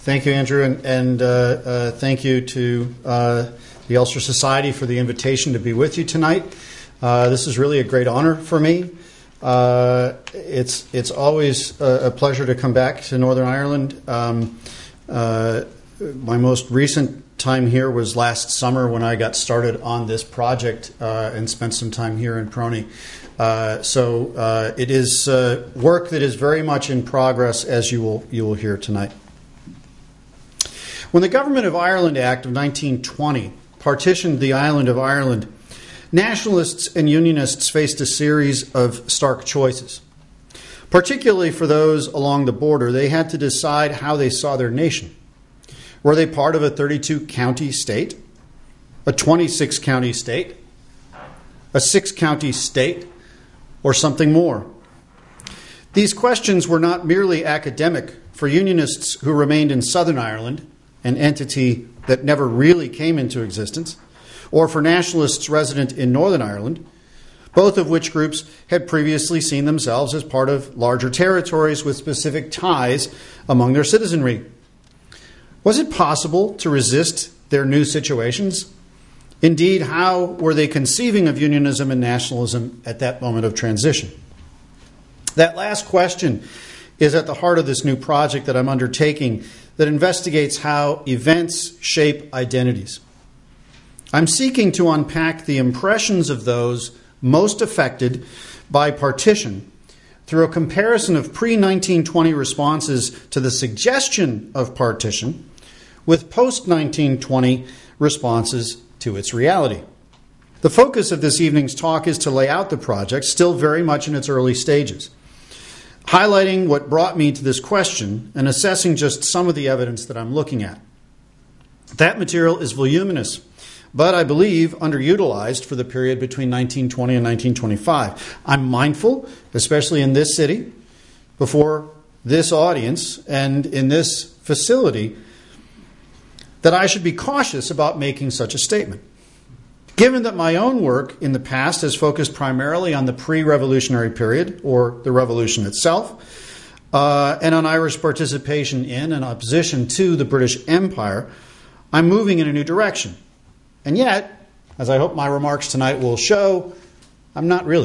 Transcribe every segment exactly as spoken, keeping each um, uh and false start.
Thank you, Andrew, and, and uh, uh, thank you to uh, the Ulster Society for the invitation to be with you tonight. Uh, this is really a great honor for me. Uh, it's it's always a, a pleasure to come back to Northern Ireland. Um, uh, my most recent time here was last summer when I got started on this project uh, and spent some time here in Prony. Uh, so uh, it is uh, work that is very much in progress, as you will you will hear tonight. When the Government of Ireland Act of nineteen twenty partitioned the island of Ireland, nationalists and unionists faced a series of stark choices. Particularly for those along the border, they had to decide how they saw their nation. Were they part of a thirty-two county state, a twenty-six county state, a six county state, or something more? These questions were not merely academic for unionists who remained in Southern Ireland, an entity that never really came into existence, or for nationalists resident in Northern Ireland, both of which groups had previously seen themselves as part of larger territories with specific ties among their citizenry. Was it possible to resist their new situations? Indeed, how were they conceiving of unionism and nationalism at that moment of transition? That last question is at the heart of this new project that I'm undertaking that investigates how events shape identities. I'm seeking to unpack the impressions of those most affected by partition through a comparison of pre nineteen twenty responses to the suggestion of partition with post nineteen twenty responses to its reality. The focus of this evening's talk is to lay out the project, still very much in its early stages, highlighting what brought me to this question and assessing just some of the evidence that I'm looking at. That material is voluminous, but I believe underutilized for the period between nineteen twenty and nineteen twenty-five. I'm mindful, especially in this city, before this audience and in this facility, that I should be cautious about making such a statement. Given that my own work in the past has focused primarily on the pre-revolutionary period, or the revolution itself, uh, and on Irish participation in and opposition to the British Empire, I'm moving in a new direction. And yet, as I hope my remarks tonight will show, I'm not really.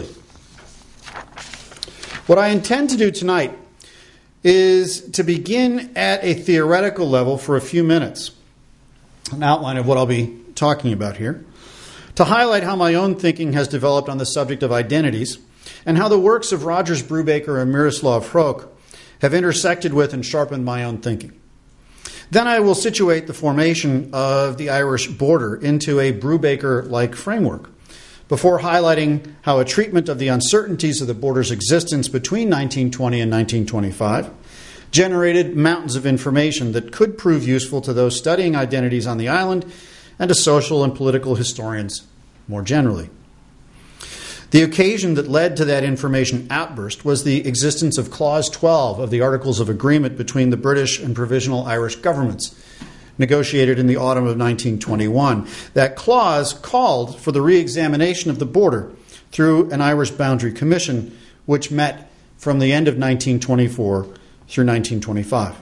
What I intend to do tonight is to begin at a theoretical level for a few minutes, an outline of what I'll be talking about here, to highlight how my own thinking has developed on the subject of identities and how the works of Rogers Brubaker and Miroslav Hrok have intersected with and sharpened my own thinking. Then I will situate the formation of the Irish border into a Brubaker-like framework before highlighting how a treatment of the uncertainties of the border's existence between nineteen twenty and nineteen twenty-five generated mountains of information that could prove useful to those studying identities on the island and to social and political historians more generally. The occasion that led to that information outburst was the existence of Clause twelve of the Articles of Agreement between the British and Provisional Irish governments, negotiated in the autumn of nineteen twenty-one. That clause called for the re-examination of the border through an Irish Boundary Commission, which met from the end of nineteen twenty-four through nineteen twenty-five.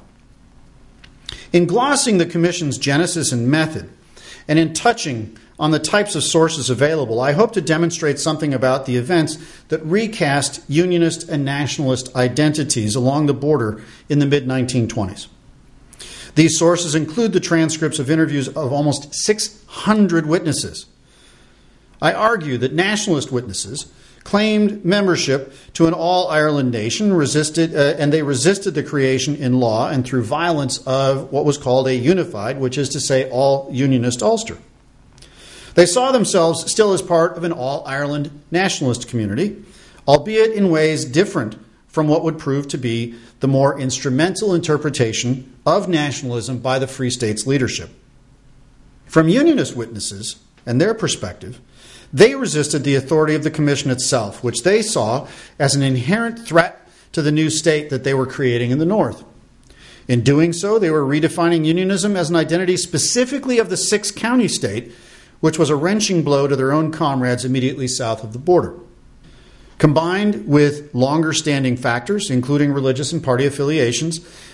In glossing the Commission's genesis and method, and in touching on the types of sources available, I hope to demonstrate something about the events that recast unionist and nationalist identities along the border in the mid nineteen twenties. These sources include the transcripts of interviews of almost six hundred witnesses. I argue that nationalist witnesses claimed membership to an all-Ireland nation, resisted, uh, and they resisted the creation in law and through violence of what was called a unified, which is to say all-unionist Ulster. They saw themselves still as part of an all-Ireland nationalist community, albeit in ways different from what would prove to be the more instrumental interpretation of nationalism by the Free States leadership. From unionist witnesses and their perspective, they resisted the authority of the Commission itself, which they saw as an inherent threat to the new state that they were creating in the North. In doing so, they were redefining unionism as an identity specifically of the six-county state, which was a wrenching blow to their own comrades immediately south of the border. Combined with longer-standing factors, including religious and party affiliations,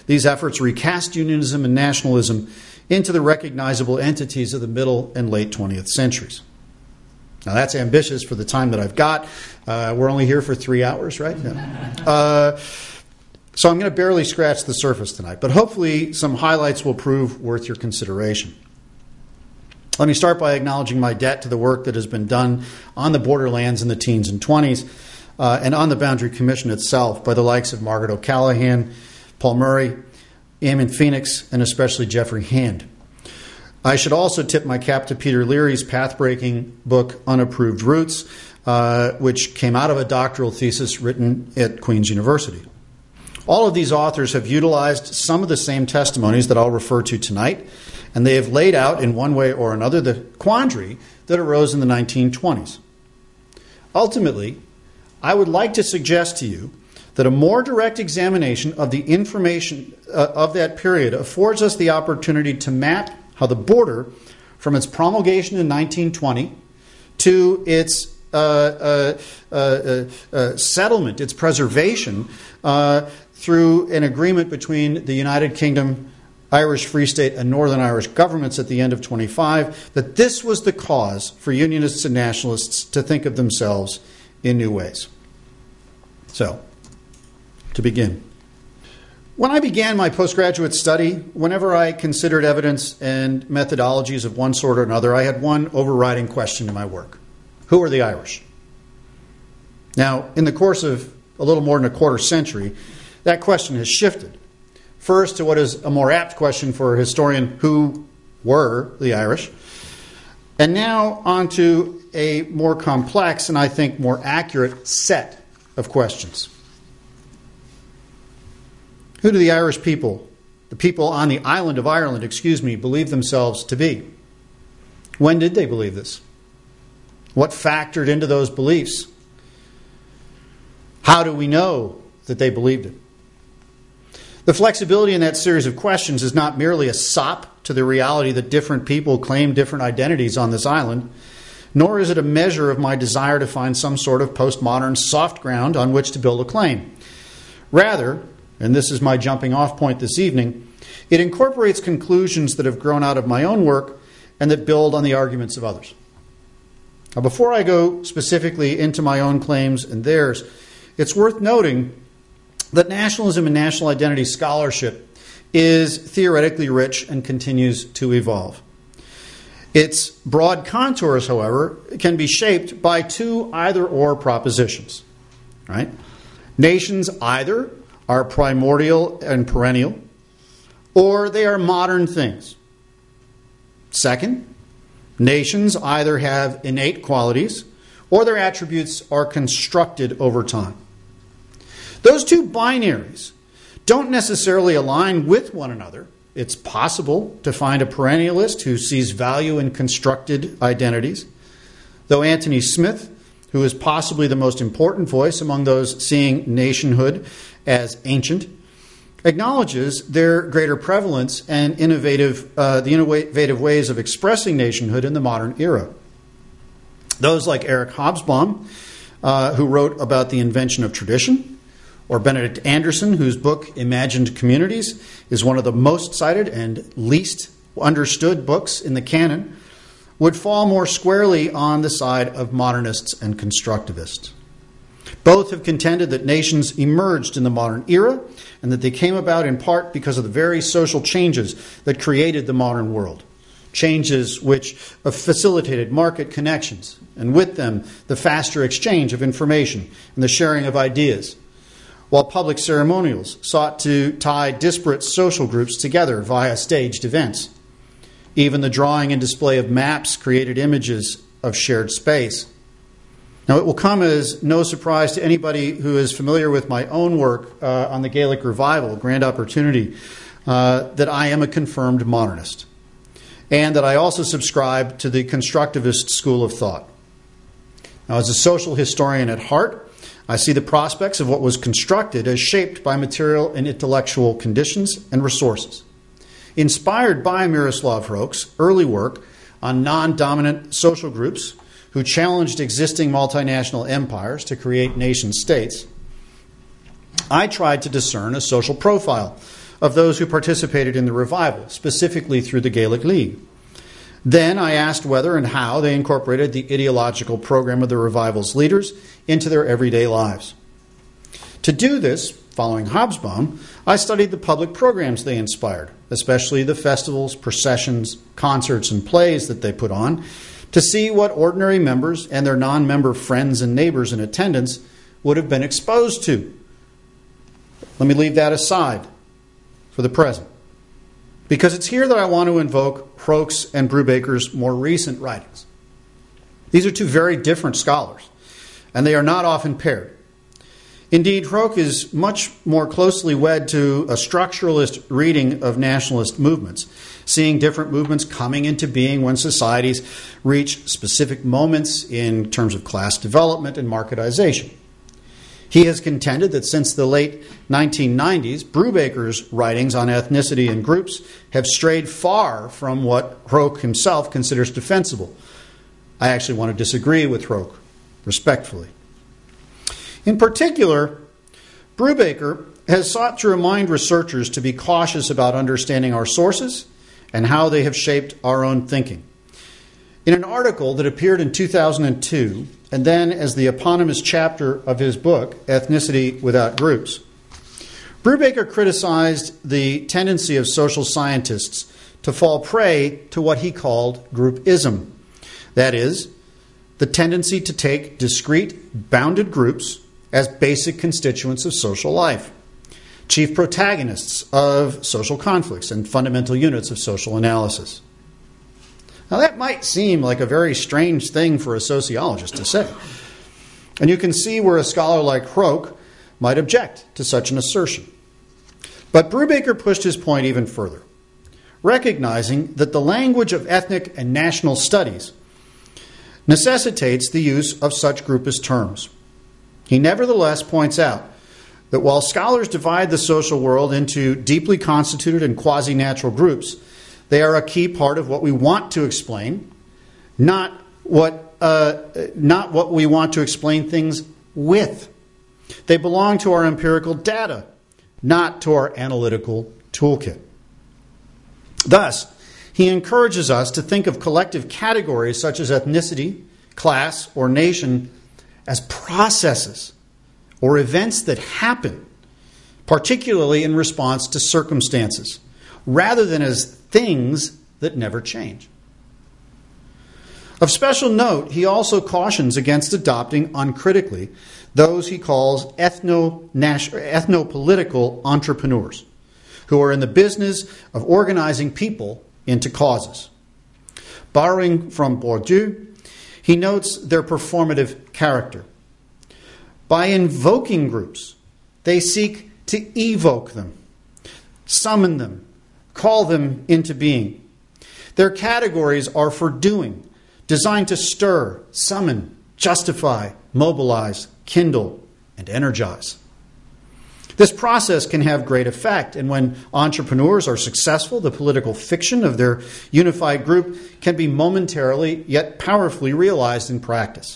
These efforts recast unionism and nationalism into the recognizable entities of the middle and late twentieth centuries. Now, that's ambitious for the time that I've got. Uh, we're only here for three hours, right? No. Uh, so I'm going to barely scratch the surface tonight, but hopefully some highlights will prove worth your consideration. Let me start by acknowledging my debt to the work that has been done on the borderlands in the teens and twenties uh, and on the Boundary Commission itself by the likes of Margaret O'Callaghan, Paul Murray, Eamon Phoenix, and especially Jeffrey Hand. I should also tip my cap to Peter Leary's path-breaking book, Unapproved Roots, uh, which came out of a doctoral thesis written at Queen's University. All of these authors have utilized some of the same testimonies that I'll refer to tonight, and they have laid out in one way or another the quandary that arose in the nineteen twenties. Ultimately, I would like to suggest to you that a more direct examination of the information uh, of that period affords us the opportunity to map how the border, from its promulgation in nineteen twenty to its uh, uh, uh, uh, uh, settlement, its preservation, uh, through an agreement between the United Kingdom, Irish Free State, and Northern Irish governments at the end of twenty-five, that this was the cause for Unionists and Nationalists to think of themselves in new ways. So, to begin. When I began my postgraduate study, whenever I considered evidence and methodologies of one sort or another, I had one overriding question in my work. Who are the Irish? Now, in the course of a little more than a quarter century, that question has shifted. First to what is a more apt question for a historian, who were the Irish? And now on to a more complex and I think more accurate set of questions. Who do the Irish people, the people on the island of Ireland, excuse me, believe themselves to be? When did they believe this? What factored into those beliefs? How do we know that they believed it? The flexibility in that series of questions is not merely a sop to the reality that different people claim different identities on this island, nor is it a measure of my desire to find some sort of postmodern soft ground on which to build a claim. Rather, and this is my jumping off point this evening, it incorporates conclusions that have grown out of my own work and that build on the arguments of others. Now, before I go specifically into my own claims and theirs, it's worth noting that nationalism and national identity scholarship is theoretically rich and continues to evolve. Its broad contours, however, can be shaped by two either-or propositions. Right? Nations either are primordial and perennial, or they are modern things. Second, nations either have innate qualities or their attributes are constructed over time. Those two binaries don't necessarily align with one another. It's possible to find a perennialist who sees value in constructed identities, though Anthony Smith, who is possibly the most important voice among those seeing nationhood as ancient, acknowledges their greater prevalence and innovative, uh, the innovative ways of expressing nationhood in the modern era. Those like Eric Hobsbawm, uh, who wrote about the invention of tradition, or Benedict Anderson, whose book Imagined Communities is one of the most cited and least understood books in the canon, would fall more squarely on the side of modernists and constructivists. Both have contended that nations emerged in the modern era and that they came about in part because of the very social changes that created the modern world. Changes which facilitated market connections, and with them the faster exchange of information and the sharing of ideas, while public ceremonials sought to tie disparate social groups together via staged events. Even the drawing and display of maps created images of shared space. Now, it will come as no surprise to anybody who is familiar with my own work uh, on the Gaelic Revival, Grand Opportunity, uh, that I am a confirmed modernist, and that I also subscribe to the constructivist school of thought. Now, as a social historian at heart, I see the prospects of what was constructed as shaped by material and intellectual conditions and resources. Inspired by Miroslav Hrok's early work on non-dominant social groups who challenged existing multinational empires to create nation states, I tried to discern a social profile of those who participated in the revival, specifically through the Gaelic League. Then I asked whether and how they incorporated the ideological program of the revival's leaders into their everyday lives. To do this, following Hobsbawm, I studied the public programs they inspired, especially the festivals, processions, concerts, and plays that they put on, to see what ordinary members and their non-member friends and neighbors in attendance would have been exposed to. Let me leave that aside for the present, because it's here that I want to invoke Hroke's and Brubaker's more recent writings. These are two very different scholars, and they are not often paired. Indeed, Hroke is much more closely wed to a structuralist reading of nationalist movements, seeing different movements coming into being when societies reach specific moments in terms of class development and marketization. He has contended that since the late nineteen nineties, Brubaker's writings on ethnicity and groups have strayed far from what Hroke himself considers defensible. I actually want to disagree with Hroke, respectfully. In particular, Brubaker has sought to remind researchers to be cautious about understanding our sources and how they have shaped our own thinking. In an article that appeared in two thousand two, and then as the eponymous chapter of his book, Ethnicity Without Groups, Brubaker criticized the tendency of social scientists to fall prey to what he called groupism. That is, the tendency to take discrete, bounded groups as basic constituents of social life, chief protagonists of social conflicts and fundamental units of social analysis. Now, that might seem like a very strange thing for a sociologist to say, and you can see where a scholar like Hroke might object to such an assertion. But Brubaker pushed his point even further, recognizing that the language of ethnic and national studies necessitates the use of such groupist terms. He nevertheless points out that while scholars divide the social world into deeply constituted and quasi-natural groups, they are a key part of what we want to explain, not what, uh, not what we want to explain things with. They belong to our empirical data, not to our analytical toolkit. Thus, he encourages us to think of collective categories such as ethnicity, class, or nation as processes or events that happen, particularly in response to circumstances, rather than as things that never change. Of special note, he also cautions against adopting uncritically those he calls ethno ethno-political entrepreneurs, who are in the business of organizing people into causes. Borrowing from Bourdieu, he notes their performative character. By invoking groups, they seek to evoke them, summon them, call them into being. Their categories are for doing, designed to stir, summon, justify, mobilize, kindle, and energize. This process can have great effect, and when entrepreneurs are successful, the political fiction of their unified group can be momentarily yet powerfully realized in practice.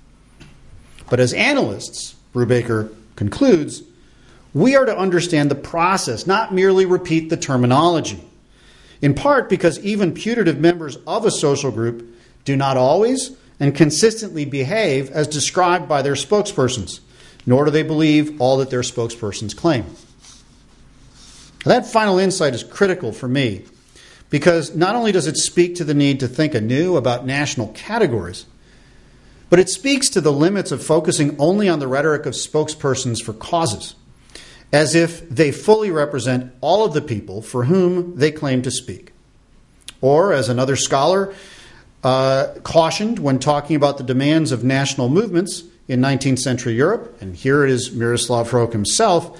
But as analysts, Brubaker concludes, we are to understand the process, not merely repeat the terminology. In part because even putative members of a social group do not always and consistently behave as described by their spokespersons, nor do they believe all that their spokespersons claim. That final insight is critical for me because not only does it speak to the need to think anew about national categories, but it speaks to the limits of focusing only on the rhetoric of spokespersons for causes, as if they fully represent all of the people for whom they claim to speak. Or, as another scholar uh, cautioned when talking about the demands of national movements in nineteenth century Europe, and here it is Miroslav Hroke himself,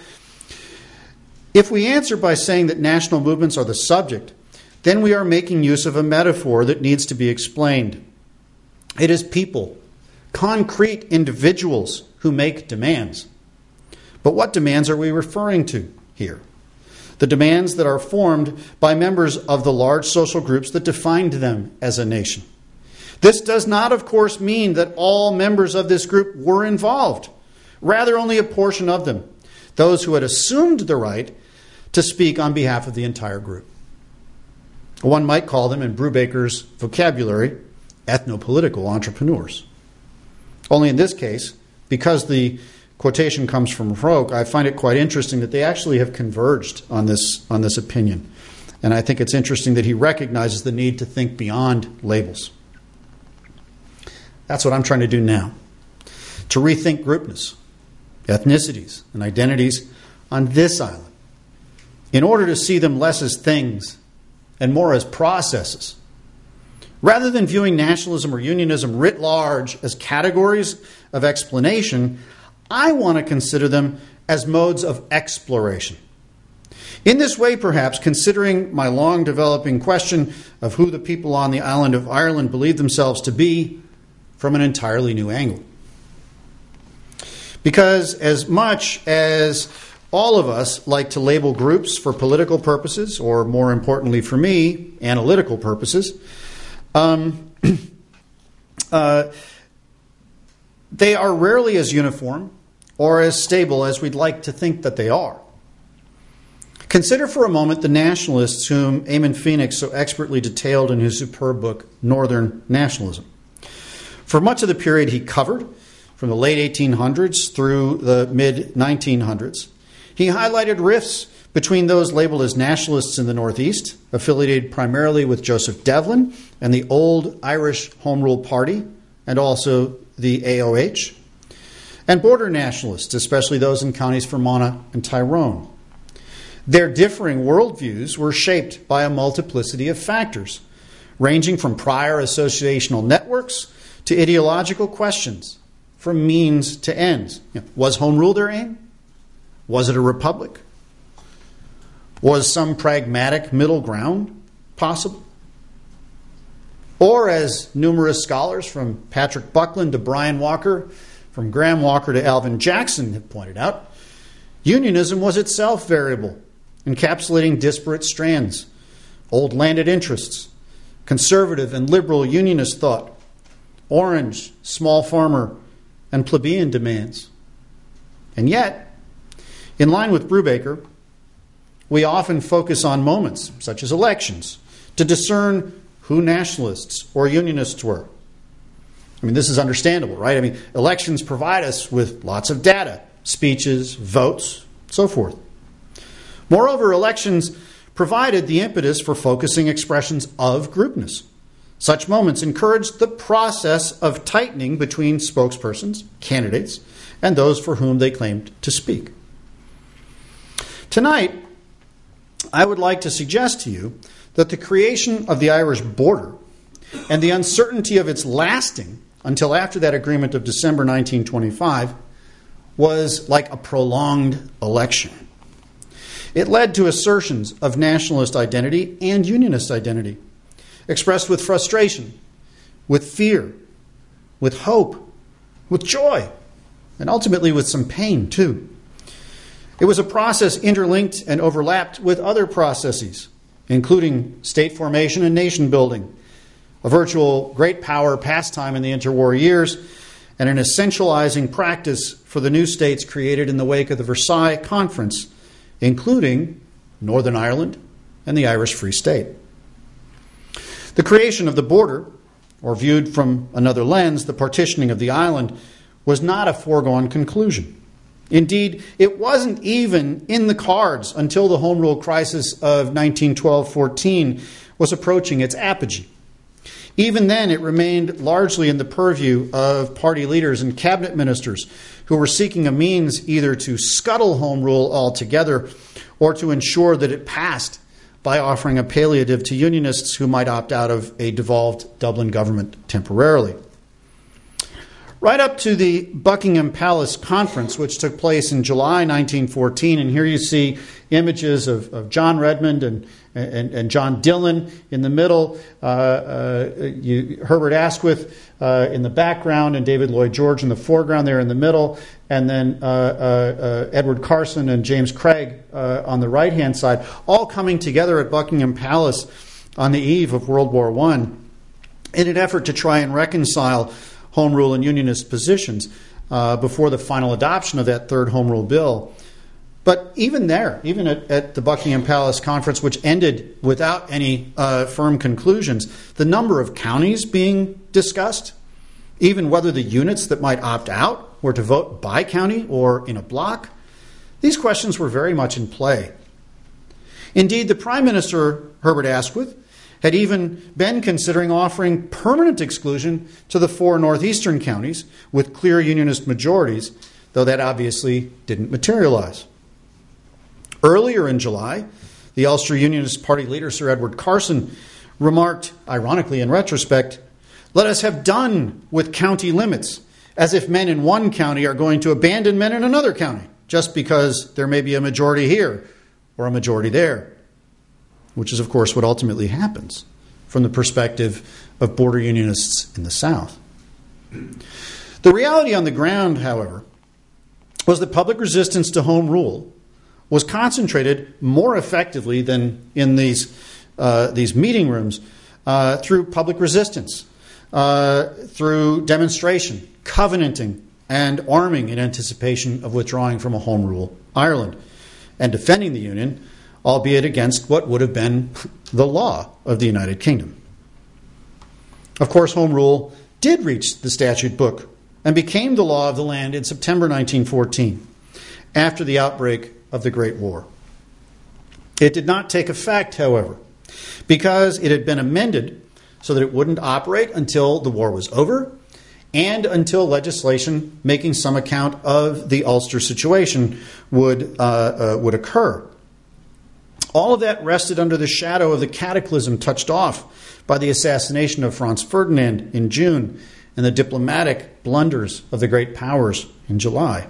if we answer by saying that national movements are the subject, then we are making use of a metaphor that needs to be explained. It is people, concrete individuals, who make demands. But what demands are we referring to here? The demands that are formed by members of the large social groups that defined them as a nation. This does not, of course, mean that all members of this group were involved. Rather, only a portion of them, those who had assumed the right to speak on behalf of the entire group. One might call them, in Brubaker's vocabulary, ethnopolitical entrepreneurs. Only in this case, because the quotation comes from Roque, I find it quite interesting that they actually have converged on this, on this opinion. And I think it's interesting that he recognizes the need to think beyond labels. That's what I'm trying to do now. To rethink groupness, ethnicities, and identities on this island, in order to see them less as things and more as processes. Rather than viewing nationalism or unionism writ large as categories of explanation, I want to consider them as modes of exploration. In this way, perhaps, considering my long-developing question of who the people on the island of Ireland believe themselves to be from an entirely new angle. Because as much as all of us like to label groups for political purposes, or more importantly for me, analytical purposes, um, uh, they are rarely as uniform or as stable as we'd like to think that they are. Consider for a moment the nationalists whom Eamon Phoenix so expertly detailed in his superb book, Northern Nationalism. For much of the period he covered, from the late eighteen hundreds through the mid nineteen hundreds, he highlighted rifts between those labeled as nationalists in the Northeast, affiliated primarily with Joseph Devlin and the old Irish Home Rule Party, and also the A O H, and border nationalists, especially those in counties Fermanagh and Tyrone. Their differing worldviews were shaped by a multiplicity of factors, ranging from prior associational networks to ideological questions, from means to ends. You know, was Home Rule their aim? Was it a republic? Was some pragmatic middle ground possible? Or, as numerous scholars, from Patrick Buckland to Brian Walker, from Graham Walker to Alvin Jackson, have pointed out, unionism was itself variable, encapsulating disparate strands, old landed interests, conservative and liberal unionist thought, orange, small farmer, and plebeian demands. And yet, in line with Brubaker, we often focus on moments, such as elections, to discern who nationalists or unionists were. I mean, this is understandable, right? I mean, elections provide us with lots of data, speeches, votes, so forth. Moreover, elections provided the impetus for focusing expressions of groupness. Such moments encouraged the process of tightening between spokespersons, candidates, and those for whom they claimed to speak. Tonight, I would like to suggest to you that the creation of the Irish border and the uncertainty of its lasting until after that agreement of December nineteen twenty-five was like a prolonged election. It led to assertions of nationalist identity and unionist identity, expressed with frustration, with fear, with hope, with joy, and ultimately with some pain too. It was a process interlinked and overlapped with other processes, including state formation and nation building, a virtual great power pastime in the interwar years, and an essentializing practice for the new states created in the wake of the Versailles Conference, including Northern Ireland and the Irish Free State. The creation of the border, or viewed from another lens, the partitioning of the island, was not a foregone conclusion. Indeed, it wasn't even in the cards until the Home Rule crisis of nineteen twelve fourteen was approaching its apogee. Even then, it remained largely in the purview of party leaders and cabinet ministers who were seeking a means either to scuttle Home Rule altogether or to ensure that it passed by offering a palliative to unionists who might opt out of a devolved Dublin government temporarily. Right up to the Buckingham Palace Conference, which took place in July nineteen fourteen, and here you see images of, of John Redmond and, and, and John Dillon in the middle, uh, uh, you, Herbert Asquith uh, in the background, and David Lloyd George in the foreground there in the middle, and then uh, uh, uh, Edward Carson and James Craig uh, on the right-hand side, all coming together at Buckingham Palace on the eve of World War One in an effort to try and reconcile Home Rule and unionist positions uh, before the final adoption of that third Home Rule bill. But even there, even at, at the Buckingham Palace Conference, which ended without any uh, firm conclusions, the number of counties being discussed, even whether the units that might opt out were to vote by county or in a block, these questions were very much in play. Indeed, the Prime Minister, Herbert Asquith, had even been considering offering permanent exclusion to the four northeastern counties with clear Unionist majorities, though that obviously didn't materialize. Earlier in July, the Ulster Unionist Party leader, Sir Edward Carson, remarked, ironically in retrospect, "Let us have done with county limits, as if men in one county are going to abandon men in another county, just because there may be a majority here or a majority there," which is, of course, what ultimately happens from the perspective of border unionists in the South. The reality on the ground, however, was that public resistance to home rule was concentrated more effectively than in these uh, these meeting rooms uh, through public resistance, uh, through demonstration, covenanting, and arming in anticipation of withdrawing from a home rule Ireland and defending the Union, albeit against what would have been the law of the United Kingdom. Of course, home rule did reach the statute book and became the law of the land in September nineteen fourteen, after the outbreak of the Great War. It did not take effect, however, because it had been amended so that it wouldn't operate until the war was over and until legislation making some account of the Ulster situation would, uh, uh, would occur. All of that rested under the shadow of the cataclysm touched off by the assassination of Franz Ferdinand in June and the diplomatic blunders of the great powers in July.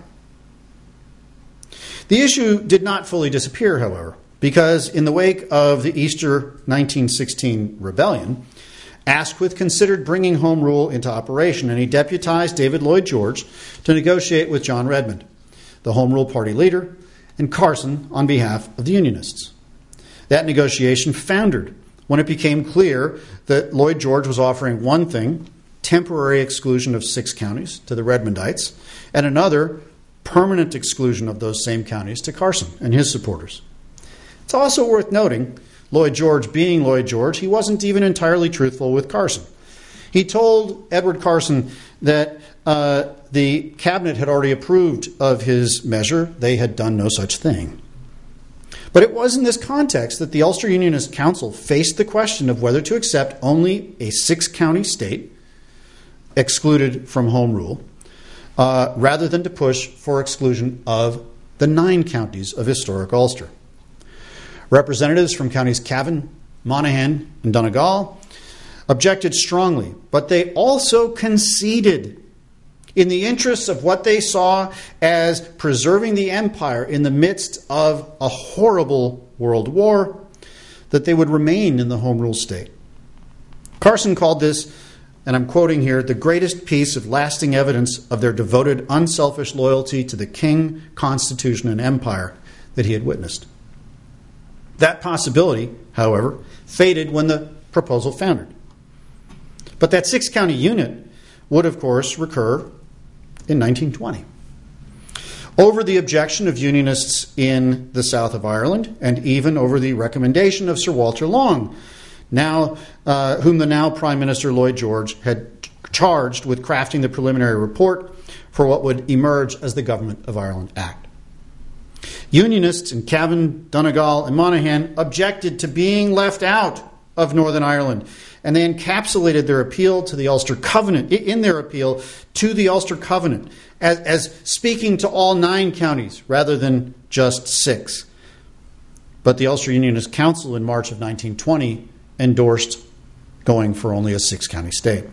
The issue did not fully disappear, however, because in the wake of the Easter nineteen sixteen rebellion, Asquith considered bringing home rule into operation, and he deputized David Lloyd George to negotiate with John Redmond, the Home Rule Party leader, and Carson on behalf of the Unionists. That negotiation foundered when it became clear that Lloyd George was offering one thing, temporary exclusion of six counties to the Redmondites, and another, permanent exclusion of those same counties to Carson and his supporters. It's also worth noting, Lloyd George being Lloyd George, he wasn't even entirely truthful with Carson. He told Edward Carson that uh, the cabinet had already approved of his measure. They had done no such thing. But it was in this context that the Ulster Unionist Council faced the question of whether to accept only a six-county state excluded from home rule, uh, rather than to push for exclusion of the nine counties of historic Ulster. Representatives from counties Cavan, Monaghan, and Donegal objected strongly, but they also conceded, in the interests of what they saw as preserving the empire in the midst of a horrible world war, that they would remain in the home rule state. Carson called this, and I'm quoting here, the greatest piece of lasting evidence of their devoted, unselfish loyalty to the king, constitution, and empire that he had witnessed. That possibility, however, faded when the proposal foundered. But that six-county unit would, of course, recur in nineteen twenty. Over the objection of Unionists in the south of Ireland, and even over the recommendation of Sir Walter Long, now uh, whom the now Prime Minister Lloyd George had charged with crafting the preliminary report for what would emerge as the Government of Ireland Act. Unionists in Cavan, Donegal, and Monaghan objected to being left out of Northern Ireland, and they encapsulated their appeal to the Ulster Covenant, in their appeal to the Ulster Covenant, as, as speaking to all nine counties rather than just six. But the Ulster Unionist Council in March of nineteen twenty endorsed going for only a six-county state.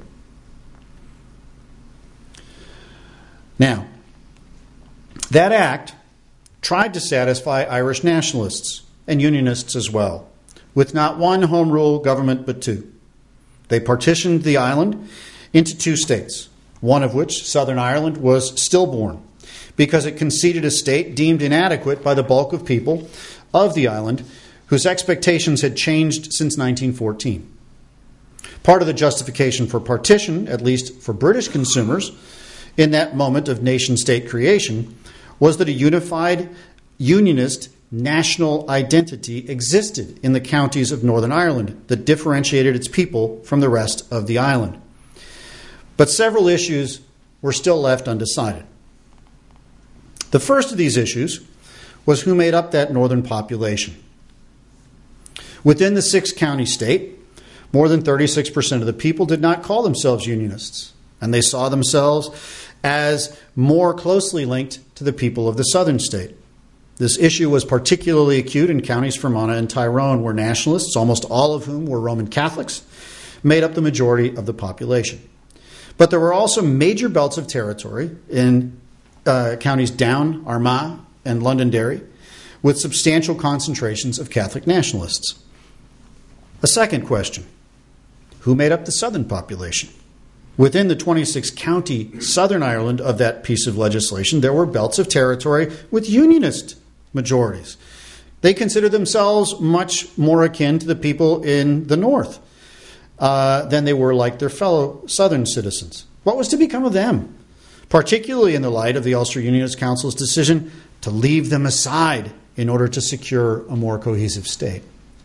Now, that act tried to satisfy Irish nationalists and Unionists as well, with not one home rule government but two. They partitioned the island into two states, one of which, Southern Ireland, was stillborn because it conceded a state deemed inadequate by the bulk of people of the island whose expectations had changed since nineteen fourteen. Part of the justification for partition, at least for British consumers, in that moment of nation-state creation, was that a unified unionist national identity existed in the counties of Northern Ireland that differentiated its people from the rest of the island. But several issues were still left undecided. The first of these issues was who made up that northern population. Within the six-county state, more than thirty-six percent of the people did not call themselves Unionists, and they saw themselves as more closely linked to the people of the southern state. This issue was particularly acute in counties Fermanagh and Tyrone, where nationalists, almost all of whom were Roman Catholics, made up the majority of the population. But there were also major belts of territory in uh, counties Down, Armagh, and Londonderry, with substantial concentrations of Catholic nationalists. A second question: who made up the southern population? Within the twenty-six county Southern Ireland of that piece of legislation, there were belts of territory with Unionist majorities. They considered themselves much more akin to the people in the north uh, than they were like their fellow Southern citizens. What was to become of them, particularly in the light of the Ulster Unionist Council's decision to leave them aside in order to secure a more cohesive state?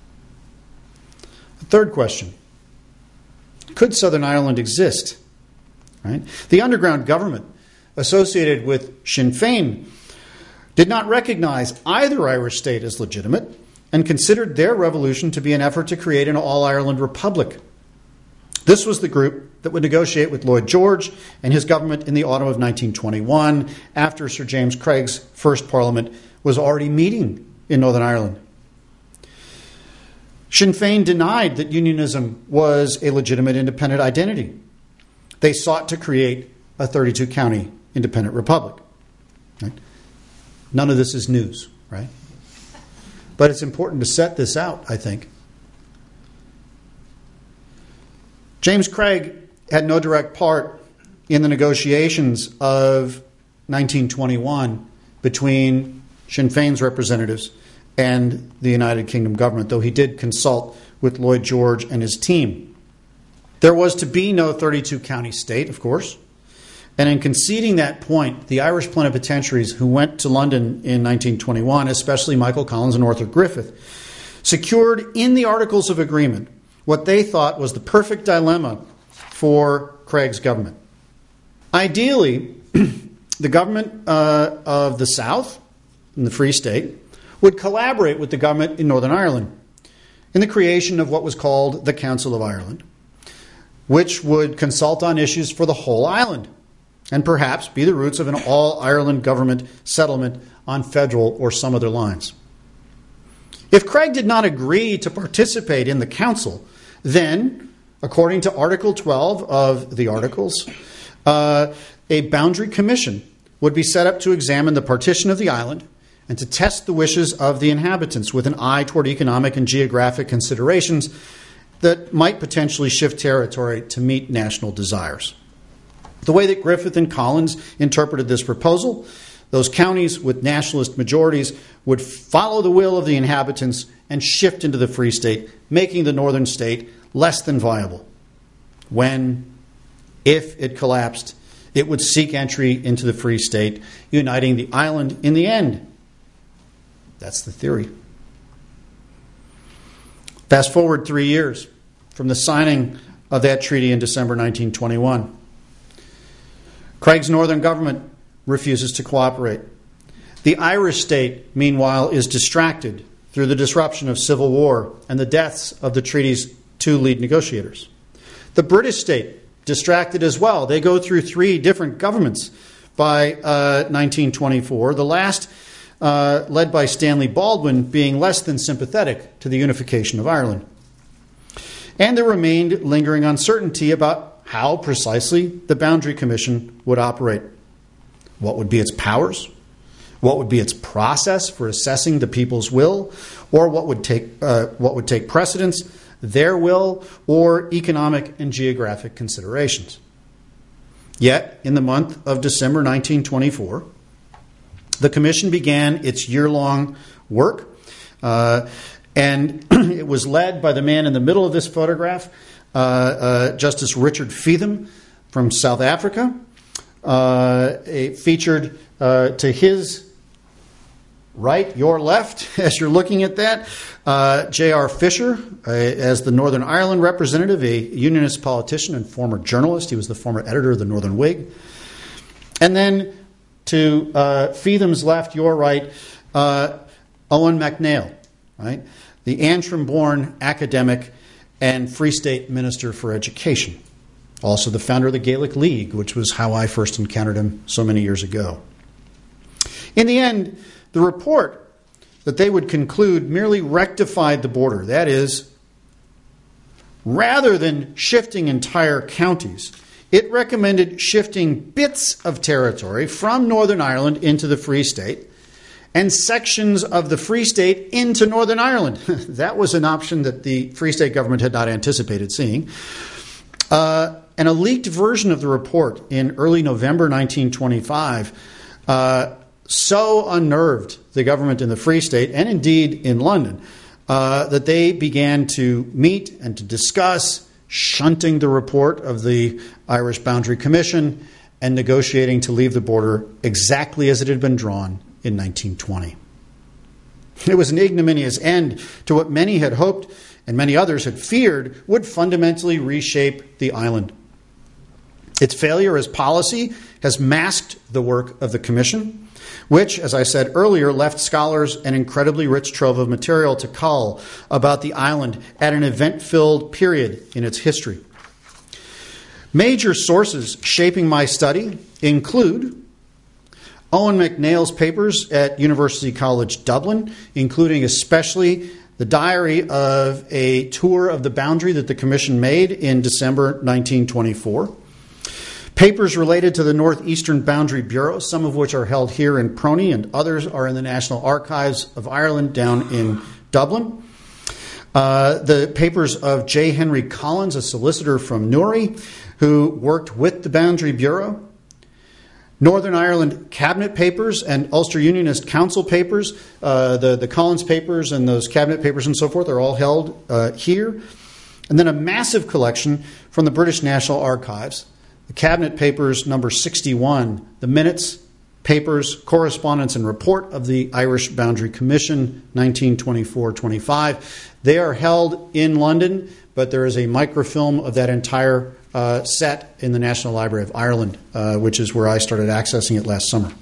The third question: could Southern Ireland exist? Right? The underground government associated with Sinn Féin did not recognize either Irish state as legitimate and considered their revolution to be an effort to create an all-Ireland republic. This was the group that would negotiate with Lloyd George and his government in the autumn of nineteen twenty-one, after Sir James Craig's first Parliament was already meeting in Northern Ireland. Sinn Féin denied that unionism was a legitimate independent identity. They sought to create a thirty-two county independent republic. Right? None of this is news, right? But it's important to set this out, I think. James Craig had no direct part in the negotiations of nineteen twenty-one between Sinn Féin's representatives and the United Kingdom government, though he did consult with Lloyd George and his team. There was to be no thirty-two county state, of course, and in conceding that point, the Irish plenipotentiaries who went to London in nineteen twenty-one, especially Michael Collins and Arthur Griffith, secured in the Articles of Agreement what they thought was the perfect dilemma for Craig's government. Ideally, the government uh, of the South, in the Free State, would collaborate with the government in Northern Ireland in the creation of what was called the Council of Ireland, which would consult on issues for the whole island and perhaps be the roots of an all-Ireland government settlement on federal or some other lines. If Craig did not agree to participate in the council, then, according to Article twelve of the Articles, uh, a boundary commission would be set up to examine the partition of the island and to test the wishes of the inhabitants with an eye toward economic and geographic considerations that might potentially shift territory to meet national desires. The way that Griffith and Collins interpreted this proposal, those counties with nationalist majorities would follow the will of the inhabitants and shift into the Free State, making the northern state less than viable. When, if it collapsed, it would seek entry into the Free State, uniting the island in the end. That's the theory. Fast forward three years from the signing of that treaty in December nineteen twenty-one. Craig's northern government refuses to cooperate. The Irish state, meanwhile, is distracted through the disruption of civil war and the deaths of the treaty's two lead negotiators. The British state, distracted as well. They go through three different governments by uh, nineteen twenty-four, the last uh, led by Stanley Baldwin being less than sympathetic to the unification of Ireland. And there remained lingering uncertainty about how precisely the Boundary Commission would operate. What would be its powers? What would be its process for assessing the people's will? Or what would take uh, what would take precedence, their will or economic and geographic considerations? Yet, in the month of December nineteen twenty-four, the Commission began its year-long work, uh, and it was led by the man in the middle of this photograph, uh, uh, Justice Richard Feetham from South Africa. Uh, it featured uh, to his right, your left, as you're looking at that, uh, J R Fisher, uh, as the Northern Ireland representative, a unionist politician and former journalist. He was the former editor of the Northern Whig. And then to uh, Featham's left, your right, uh, Owen MacNeill, right, the Antrim-born academic and Free State Minister for Education. Also the founder of the Gaelic League, which was how I first encountered him so many years ago. In the end, the report that they would conclude merely rectified the border. That is, rather than shifting entire counties, it recommended shifting bits of territory from Northern Ireland into the Free State and sections of the Free State into Northern Ireland. That was an option that the Free State government had not anticipated seeing. Uh, and a leaked version of the report in early November nineteen twenty-five uh, so unnerved the government in the Free State, and indeed in London, uh, that they began to meet and to discuss shunting the report of the Irish Boundary Commission and negotiating to leave the border exactly as it had been drawn in nineteen twenty. It was an ignominious end to what many had hoped and many others had feared would fundamentally reshape the island. Its failure as policy has masked the work of the Commission, which, as I said earlier, left scholars an incredibly rich trove of material to cull about the island at an event-filled period in its history. Major sources shaping my study include Owen MacNeill's papers at University College Dublin, including especially the diary of a tour of the boundary that the Commission made in December nineteen twenty-four. Papers related to the Northeastern Boundary Bureau, some of which are held here in Prony and others are in the National Archives of Ireland down in Dublin. Uh, the papers of J. Henry Collins, a solicitor from Newry, who worked with the Boundary Bureau. Northern Ireland Cabinet Papers and Ulster Unionist Council Papers, uh, the, the Collins Papers and those Cabinet Papers and so forth are all held uh, here. And then a massive collection from the British National Archives. The Cabinet Papers number sixty-one, the minutes, papers, correspondence, and report of the Irish Boundary Commission, nineteen twenty-four twenty-five. They are held in London, but there is a microfilm of that entire uh, set in the National Library of Ireland, uh, which is where I started accessing it last summer.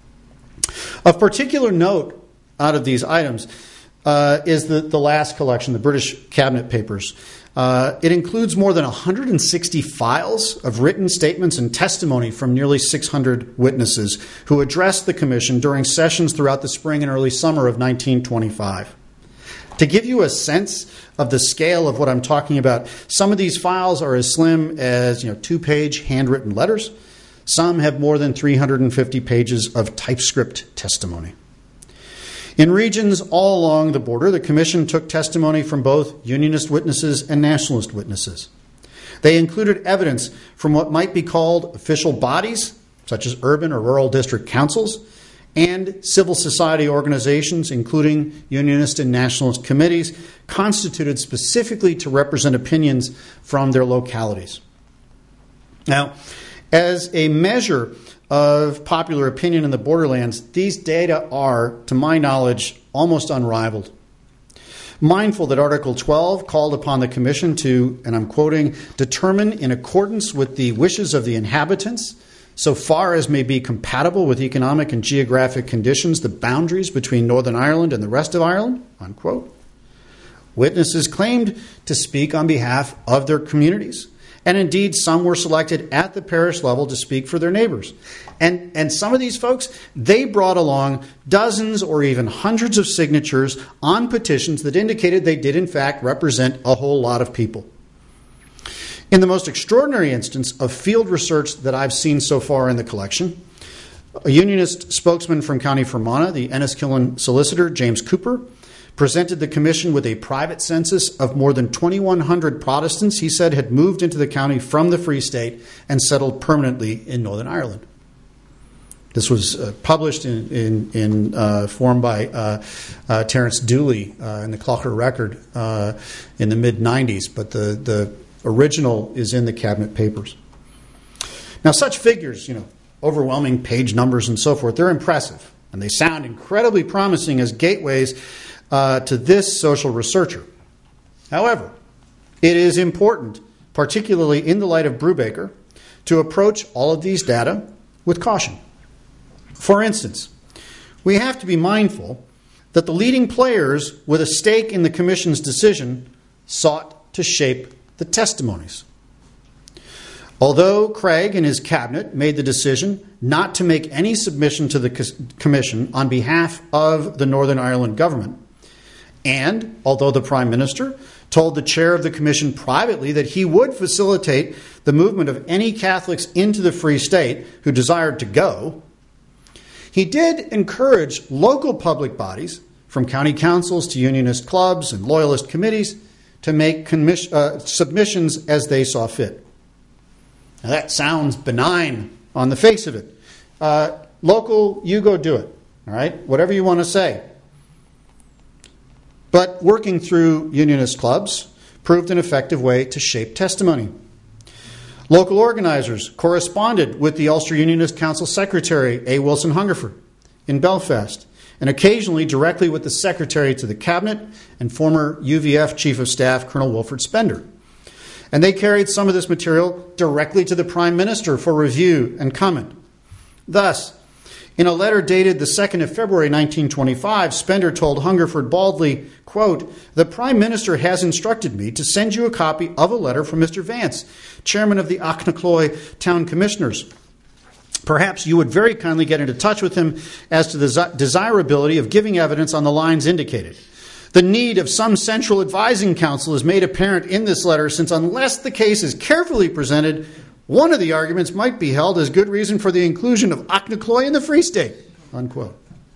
Of particular note out of these items uh, is the, the last collection, the British Cabinet Papers. Uh, it includes more than one hundred sixty files of written statements and testimony from nearly six hundred witnesses who addressed the Commission during sessions throughout the spring and early summer of nineteen twenty-five. To give you a sense of the scale of what I'm talking about, some of these files are as slim as, you know, two-page handwritten letters. Some have more than three hundred fifty pages of typescript testimony. In regions all along the border, the Commission took testimony from both Unionist witnesses and Nationalist witnesses. They included evidence from what might be called official bodies, such as urban or rural district councils, and civil society organizations, including Unionist and Nationalist committees, constituted specifically to represent opinions from their localities. Now, as a measure of popular opinion in the borderlands, these data are, to my knowledge, almost unrivaled. Mindful that Article twelve called upon the Commission to, and I'm quoting, determine in accordance with the wishes of the inhabitants, so far as may be compatible with economic and geographic conditions, the boundaries between Northern Ireland and the rest of Ireland, unquote. Witnesses claimed to speak on behalf of their communities. And indeed, some were selected at the parish level to speak for their neighbors. And, and some of these folks, they brought along dozens or even hundreds of signatures on petitions that indicated they did in fact represent a whole lot of people. In the most extraordinary instance of field research that I've seen so far in the collection, a Unionist spokesman from County Fermanagh, the Enniskillen solicitor, James Cooper, presented the Commission with a private census of more than twenty-one hundred Protestants he said had moved into the county from the Free State and settled permanently in Northern Ireland. This was uh, published in, in, in uh, form by uh, uh, Terence Dooley uh, in the Clocher Record uh, in the mid nineties, but the, the original is in the Cabinet Papers. Now, such figures, you know, overwhelming page numbers and so forth, they're impressive. and they sound incredibly promising as gateways uh, to this social researcher. However, it is important, particularly in the light of Brubaker, to approach all of these data with caution. For instance, we have to be mindful that the leading players with a stake in the Commission's decision sought to shape the testimonies. Although Craig and his cabinet made the decision not to make any submission to the Commission on behalf of the Northern Ireland government, and although the Prime Minister told the chair of the Commission privately that he would facilitate the movement of any Catholics into the Free State who desired to go, he did encourage local public bodies, from county councils to unionist clubs and loyalist committees, to make commis- uh, submissions as they saw fit. Now that sounds benign on the face of it. Uh, local, you go do it, all right? Whatever you want to say. But working through unionist clubs proved an effective way to shape testimony. Local organizers corresponded with the Ulster Unionist Council Secretary, A. Wilson Hungerford, in Belfast, and occasionally directly with the Secretary to the Cabinet and former U V F Chief of Staff, Colonel Wilfred Spender. And they carried some of this material directly to the Prime Minister for review and comment. Thus, in a letter dated the second of February nineteen twenty-five, Spender told Hungerford baldly, quote, "The Prime Minister has instructed me to send you a copy of a letter from Mister Vance, Chairman of the Auchnacloy Town Commissioners. Perhaps you would very kindly get into touch with him as to the desirability of giving evidence on the lines indicated. The need of some central advising council is made apparent in this letter, since unless the case is carefully presented, one of the arguments might be held as good reason for the inclusion of Auchnacloy in the Free State," unquote.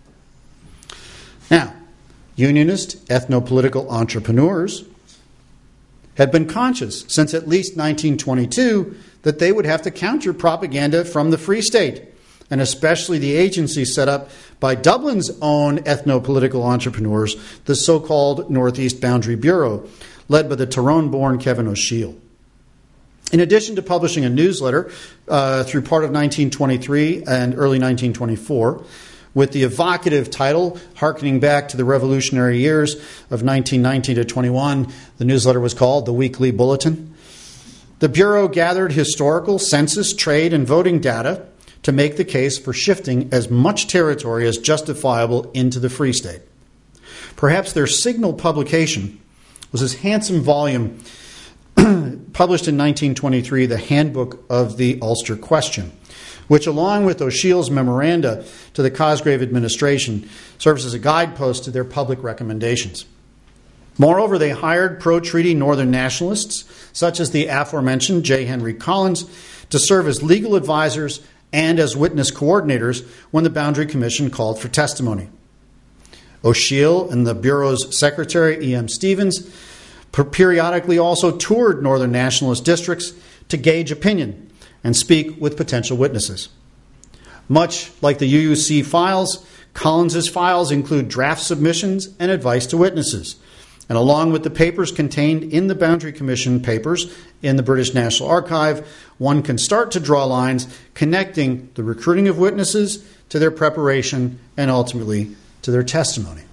Now, unionist ethno-political entrepreneurs had been conscious since at least nineteen twenty-two that they would have to counter propaganda from the Free State, and especially the agency set up by Dublin's own ethno-political entrepreneurs, the so-called Northeast Boundary Bureau, led by the Tyrone-born Kevin O'Shiel. In addition to publishing a newsletter uh, through part of nineteen twenty-three and early nineteen twenty-four, with the evocative title, harkening back to the revolutionary years of nineteen nineteen to twenty-one, the newsletter was called The Weekly Bulletin. The Bureau gathered historical, census, trade, and voting data to make the case for shifting as much territory as justifiable into the Free State. Perhaps their signal publication was this handsome volume published in nineteen twenty-three, The Handbook of the Ulster Question, which, along with O'Shiel's memoranda to the Cosgrave administration, serves as a guidepost to their public recommendations. Moreover, they hired pro-treaty Northern nationalists, such as the aforementioned J. Henry Collins, to serve as legal advisors and as witness coordinators when the Boundary Commission called for testimony. O'Shiel and the Bureau's secretary, E M Stevens, periodically also toured Northern nationalist districts to gauge opinion and speak with potential witnesses. Much like the U U C files, Collins's files include draft submissions and advice to witnesses. And along with the papers contained in the Boundary Commission papers in the British National Archive, one can start to draw lines connecting the recruiting of witnesses to their preparation and ultimately to their testimony.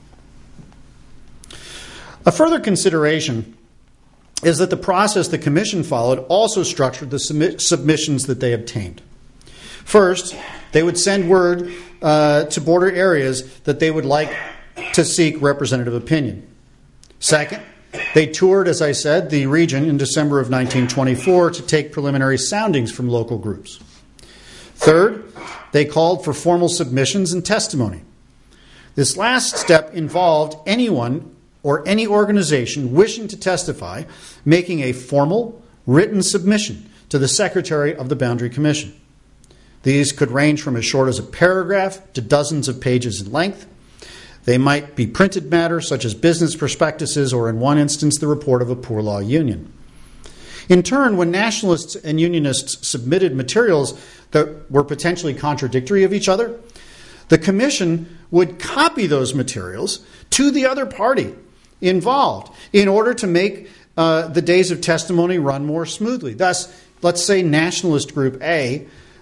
A further consideration is that the process the Commission followed also structured the submi- submissions that they obtained. First, they would send word uh, to border areas that they would like to seek representative opinion. Second, they toured, as I said, the region in December of nineteen twenty-four to take preliminary soundings from local groups. Third, they called for formal submissions and testimony. This last step involved anyone or any organization wishing to testify making a formal, written submission to the Secretary of the Boundary Commission. These could range from as short as a paragraph to dozens of pages in length. They might be printed matter, such as business prospectuses, or in one instance, the report of a poor law union. In turn, when nationalists and unionists submitted materials that were potentially contradictory of each other, the Commission would copy those materials to the other party involved in order to make uh, the days of testimony run more smoothly. Thus, let's say Nationalist Group A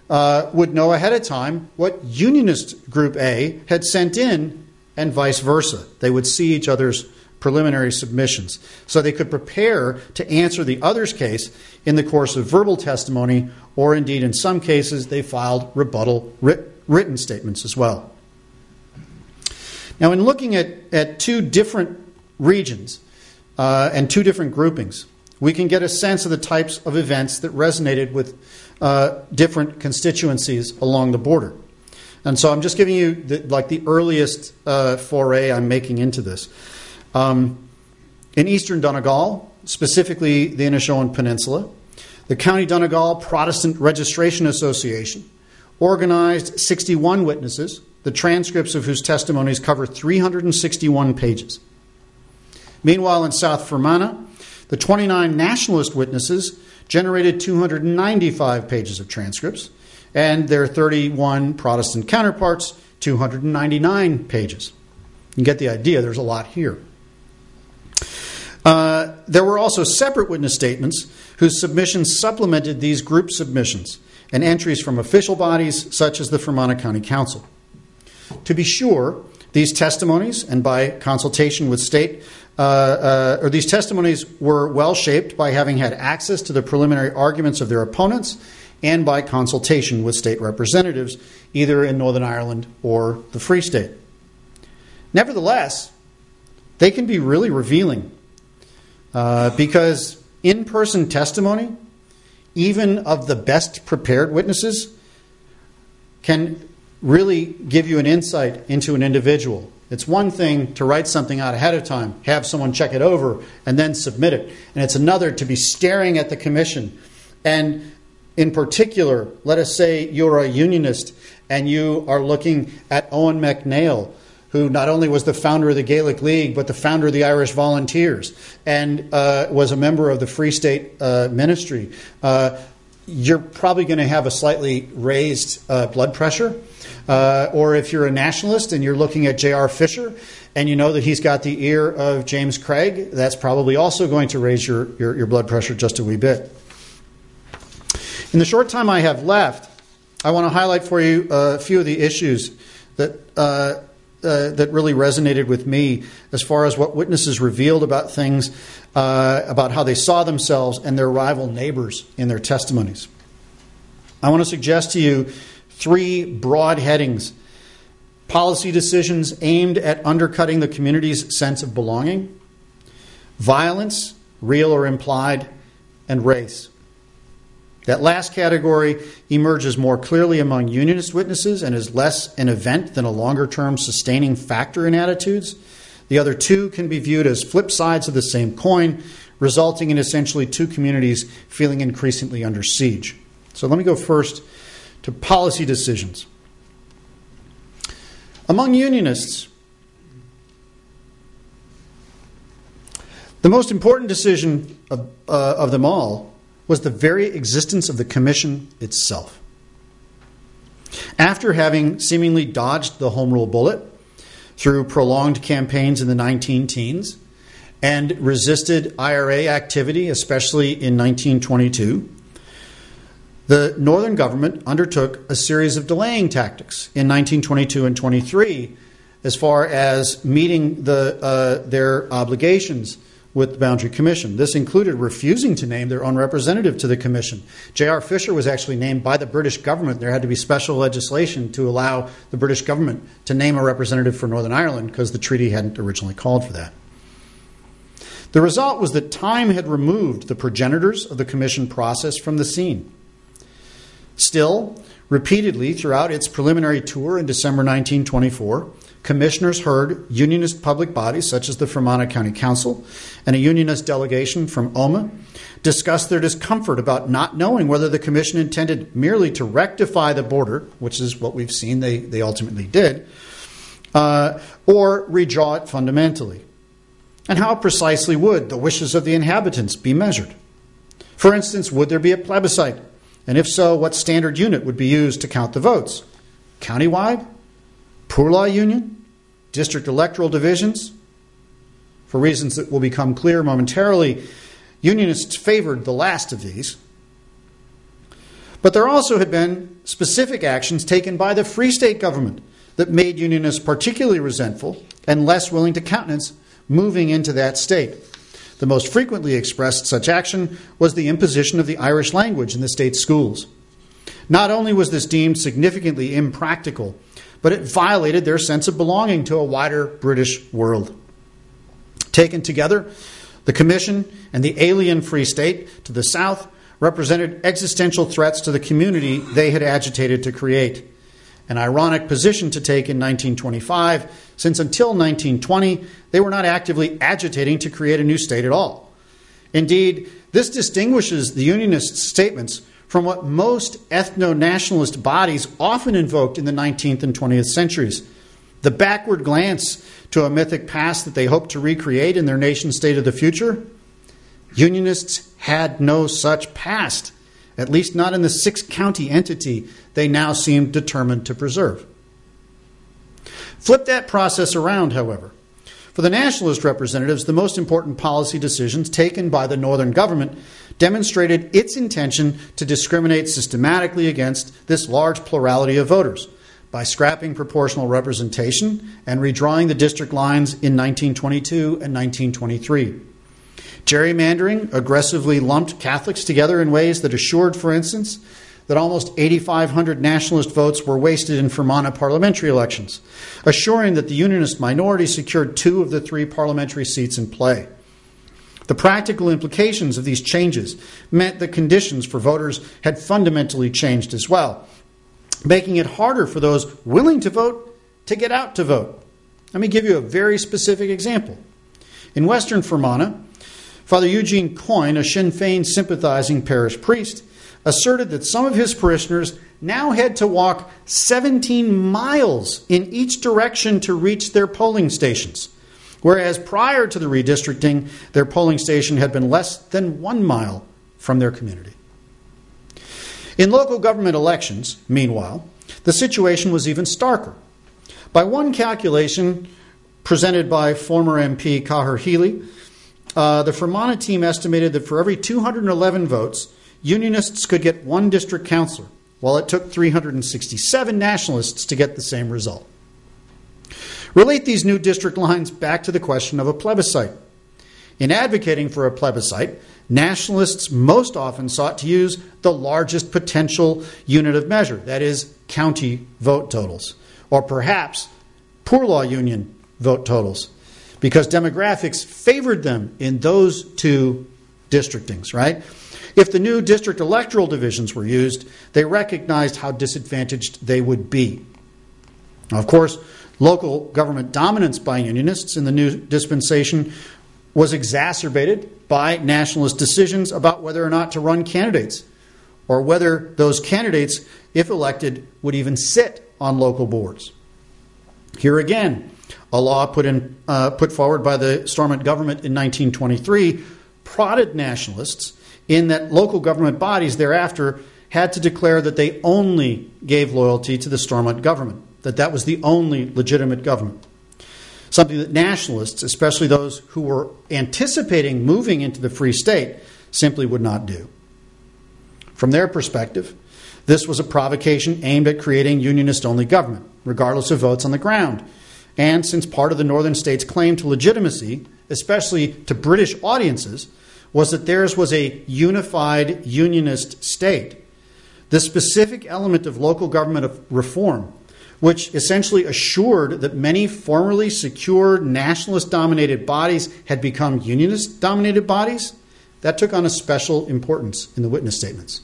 uh, would know ahead of time what Unionist Group A had sent in and vice versa. They would see each other's preliminary submissions, so they could prepare to answer the other's case in the course of verbal testimony, or indeed in some cases they filed rebuttal writ- written statements as well. Now, in looking at, at two different regions uh, and two different groupings, we can get a sense of the types of events that resonated with uh, different constituencies along the border. And so I'm just giving you the, like the earliest uh, foray I'm making into this. Um, in eastern Donegal, specifically the Inishowen Peninsula, the County Donegal Protestant Registration Association organized sixty-one witnesses, the transcripts of whose testimonies cover three hundred sixty-one pages. Meanwhile, in South Fermanagh, the twenty-nine nationalist witnesses generated two hundred ninety-five pages of transcripts, and their thirty-one Protestant counterparts, two hundred ninety-nine pages. You can get the idea, there's a lot here. Uh, there were also separate witness statements whose submissions supplemented these group submissions and entries from official bodies such as the Fermanagh County Council. To be sure, these testimonies, and by consultation with state, uh, uh, or these testimonies were well shaped by having had access to the preliminary arguments of their opponents and by consultation with state representatives, either in Northern Ireland or the Free State. Nevertheless, they can be really revealing uh, because in-person testimony, even of the best prepared witnesses, can really give you an insight into an individual. It's one thing to write something out ahead of time, have someone check it over, and then submit it. And it's another to be staring at the commission. And in particular, let us say you're a unionist and you are looking at Owen MacNeil, who not only was the founder of the Gaelic League, but the founder of the Irish Volunteers, and uh, was a member of the Free State uh, Ministry. Uh, you're probably going to have a slightly raised uh, blood pressure. Uh, or if you're a nationalist and you're looking at J R Fisher and you know that he's got the ear of James Craig, that's probably also going to raise your, your, your blood pressure just a wee bit. In the short time I have left, I want to highlight for you a few of the issues that uh, uh, that really resonated with me as far as what witnesses revealed about things, uh, about how they saw themselves and their rival neighbors in their testimonies. I want to suggest to you three broad headings: policy decisions aimed at undercutting the community's sense of belonging, violence, real or implied, and race. That last category emerges more clearly among unionist witnesses and is less an event than a longer-term sustaining factor in attitudes. The other two can be viewed as flip sides of the same coin, resulting in essentially two communities feeling increasingly under siege. So let me go first to policy decisions. Among unionists, the most important decision of, uh, of them all was the very existence of the commission itself. After having seemingly dodged the Home Rule bullet through prolonged campaigns in the nineteen teens and resisted I R A activity, especially in nineteen twenty-two, the Northern government undertook a series of delaying tactics in nineteen twenty-two and twenty-three as far as meeting the, uh, their obligations with the Boundary Commission. This included refusing to name their own representative to the Commission. J R Fisher was actually named by the British government. There had to be special legislation to allow the British government to name a representative for Northern Ireland because the treaty hadn't originally called for that. The result was that time had removed the progenitors of the Commission process from the scene. Still, repeatedly throughout its preliminary tour in December nineteen twenty-four, commissioners heard unionist public bodies such as the Fermanagh County Council and a unionist delegation from Omagh discuss their discomfort about not knowing whether the commission intended merely to rectify the border, which is what we've seen they, they ultimately did, uh, or redraw it fundamentally. And how precisely would the wishes of the inhabitants be measured? For instance, would there be a plebiscite? And if so, what standard unit would be used to count the votes? Countywide? Poor law union? District electoral divisions? For reasons that will become clear momentarily, unionists favored the last of these. But there also had been specific actions taken by the Free State government that made Unionists particularly resentful and less willing to countenance moving into that state. The most frequently expressed such action was the imposition of the Irish language in the state schools. Not only was this deemed significantly impractical, but it violated their sense of belonging to a wider British world. Taken together, the Commission and the alien Free State to the south represented existential threats to the community they had agitated to create. An ironic position to take in nineteen twenty-five, since until nineteen twenty, they were not actively agitating to create a new state at all. Indeed, this distinguishes the Unionist statements from what most ethno-nationalist bodies often invoked in the nineteenth and twentieth centuries. The backward glance to a mythic past that they hoped to recreate in their nation-state of the future. Unionists had no such past, at least not in the six-county entity they now seemed determined to preserve. Flip that process around, however. For the nationalist representatives, the most important policy decisions taken by the Northern government demonstrated its intention to discriminate systematically against this large plurality of voters by scrapping proportional representation and redrawing the district lines in nineteen twenty-two and nineteen twenty-three. Gerrymandering aggressively lumped Catholics together in ways that assured, for instance, that almost eighty-five hundred nationalist votes were wasted in Fermanagh parliamentary elections, assuring that the Unionist minority secured two of the three parliamentary seats in play. The practical implications of these changes meant that conditions for voters had fundamentally changed as well, making it harder for those willing to vote to get out to vote. Let me give you a very specific example. In Western Fermanagh, Father Eugene Coyne, a Sinn Féin sympathizing parish priest, asserted that some of his parishioners now had to walk seventeen miles in each direction to reach their polling stations, whereas prior to the redistricting, their polling station had been less than one mile from their community. In local government elections, meanwhile, the situation was even starker. By one calculation presented by former M P Cahir Healy, uh, the Fermanagh team estimated that for every two hundred eleven votes, Unionists could get one district councillor, while it took three hundred sixty-seven nationalists to get the same result. Relate these new district lines back to the question of a plebiscite. In advocating for a plebiscite, nationalists most often sought to use the largest potential unit of measure, that is, county vote totals, or perhaps poor law union vote totals, because demographics favored them in those two districtings, right? If the new district electoral divisions were used, they recognized how disadvantaged they would be. Now, of course, local government dominance by Unionists in the new dispensation was exacerbated by nationalist decisions about whether or not to run candidates, or whether those candidates, if elected, would even sit on local boards. Here again, a law put in uh, put forward by the Stormont government in nineteen twenty-three prodded nationalists in that local government bodies thereafter had to declare that they only gave loyalty to the Stormont government, that that was the only legitimate government. Something that nationalists, especially those who were anticipating moving into the Free State, simply would not do. From their perspective, this was a provocation aimed at creating Unionist-only government, regardless of votes on the ground. And since part of the Northern states' claim to legitimacy, especially to British audiences, was that theirs was a unified Unionist state, the specific element of local government reform, which essentially assured that many formerly secure nationalist-dominated bodies had become Unionist-dominated bodies, that took on a special importance in the witness statements.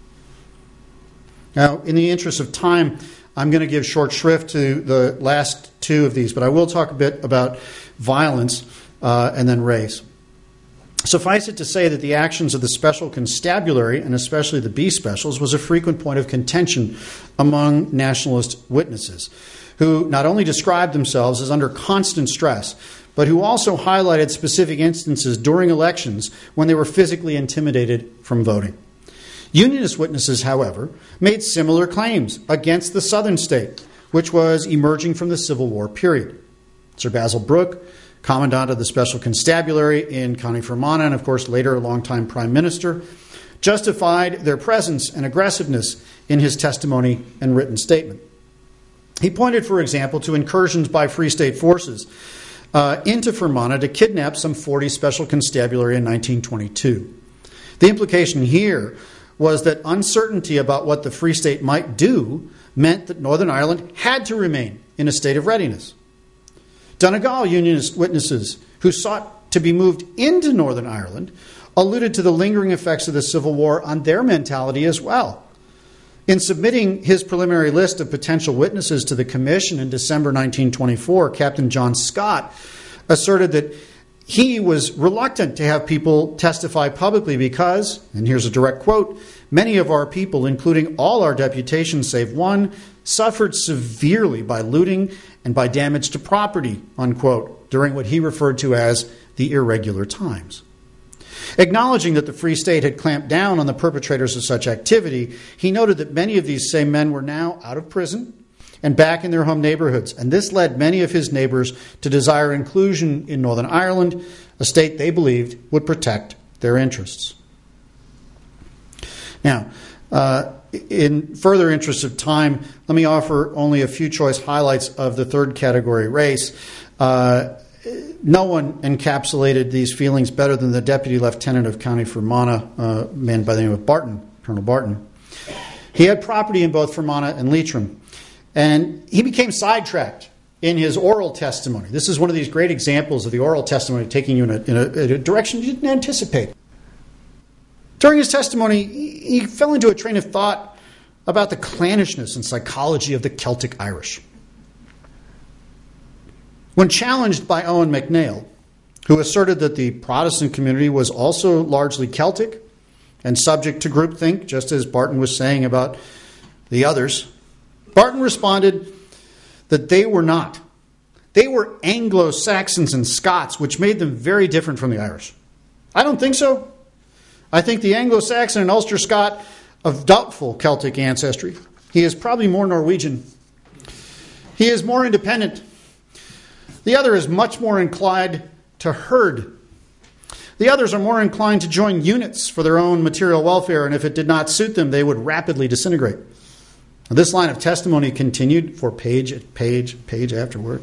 Now, in the interest of time, I'm going to give short shrift to the last two of these, but I will talk a bit about violence uh, and then race. Suffice it to say that the actions of the Special Constabulary, and especially the B Specials, was a frequent point of contention among nationalist witnesses, who not only described themselves as under constant stress, but who also highlighted specific instances during elections when they were physically intimidated from voting. Unionist witnesses, however, made similar claims against the southern state, which was emerging from the Civil War period. Sir Basil Brooke, Commandant of the Special Constabulary in County Fermanagh, and of course later a longtime Prime Minister, justified their presence and aggressiveness in his testimony and written statement. He pointed, for example, to incursions by Free State forces uh, into Fermanagh to kidnap some forty Special Constabulary in nineteen twenty-two. The implication here was that uncertainty about what the Free State might do meant that Northern Ireland had to remain in a state of readiness. Donegal Unionist witnesses who sought to be moved into Northern Ireland alluded to the lingering effects of the Civil War on their mentality as well. In submitting his preliminary list of potential witnesses to the Commission in December nineteen twenty-four, Captain John Scott asserted that he was reluctant to have people testify publicly because, and here's a direct quote, many of our people, including all our deputations save one, suffered severely by looting and by damage to property, unquote, during what he referred to as the irregular times. Acknowledging that the Free State had clamped down on the perpetrators of such activity, he noted that many of these same men were now out of prison and back in their home neighborhoods, and this led many of his neighbors to desire inclusion in Northern Ireland, a state they believed would protect their interests. Now, uh, in further interest of time, let me offer only a few choice highlights of the third category, race. Uh, no one encapsulated these feelings better than the Deputy Lieutenant of County Fermanagh, a man by the name of Barton, Colonel Barton. He had property in both Fermanagh and Leitrim, and he became sidetracked in his oral testimony. This is one of these great examples of the oral testimony taking you in a, in a, in a direction you didn't anticipate. During his testimony, he fell into a train of thought about the clannishness and psychology of the Celtic Irish. When challenged by Owen MacNeill, who asserted that the Protestant community was also largely Celtic and subject to groupthink, just as Barton was saying about the others, Barton responded that they were not. They were Anglo-Saxons and Scots, which made them very different from the Irish. I don't think so. I think the Anglo-Saxon and Ulster Scot of doubtful Celtic ancestry. He is probably more Norwegian. He is more independent. The other is much more inclined to herd. The others are more inclined to join units for their own material welfare, and if it did not suit them, they would rapidly disintegrate. This line of testimony continued for page at page, page afterward.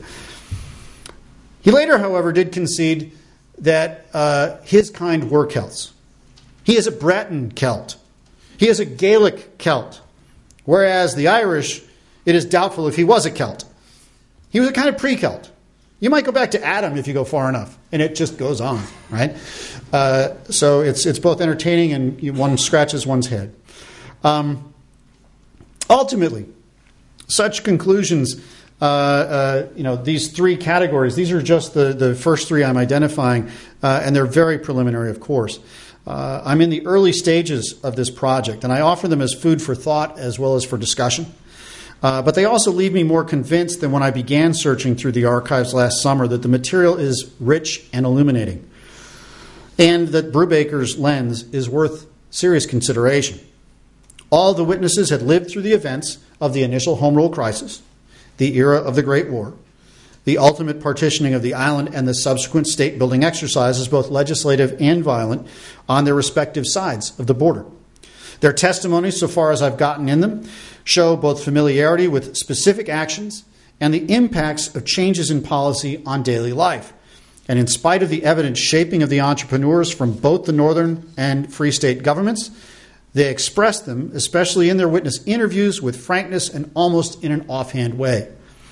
He later, however, did concede that uh, his kind were Celts. He is a Breton Celt. He is a Gaelic Celt. Whereas the Irish, it is doubtful if he was a Celt. He was a kind of pre-Celt. You might go back to Adam if you go far enough, and it just goes on, right? Uh, so it's it's both entertaining and you, one scratches one's head. Um, ultimately, such conclusions, uh, uh, you know, these three categories, these are just the, the first three I'm identifying, uh, and they're very preliminary, of course. Uh, I'm in the early stages of this project, and I offer them as food for thought as well as for discussion. Uh, but they also leave me more convinced than when I began searching through the archives last summer that the material is rich and illuminating, and that Brubaker's lens is worth serious consideration. All the witnesses had lived through the events of the initial Home Rule crisis, the era of the Great War, the ultimate partitioning of the island, and the subsequent state-building exercises, both legislative and violent, on their respective sides of the border. Their testimonies, so far as I've gotten in them, show both familiarity with specific actions and the impacts of changes in policy on daily life. And in spite of the evident shaping of the entrepreneurs from both the Northern and Free State governments, they express them, especially in their witness interviews, with frankness and almost in an offhand way.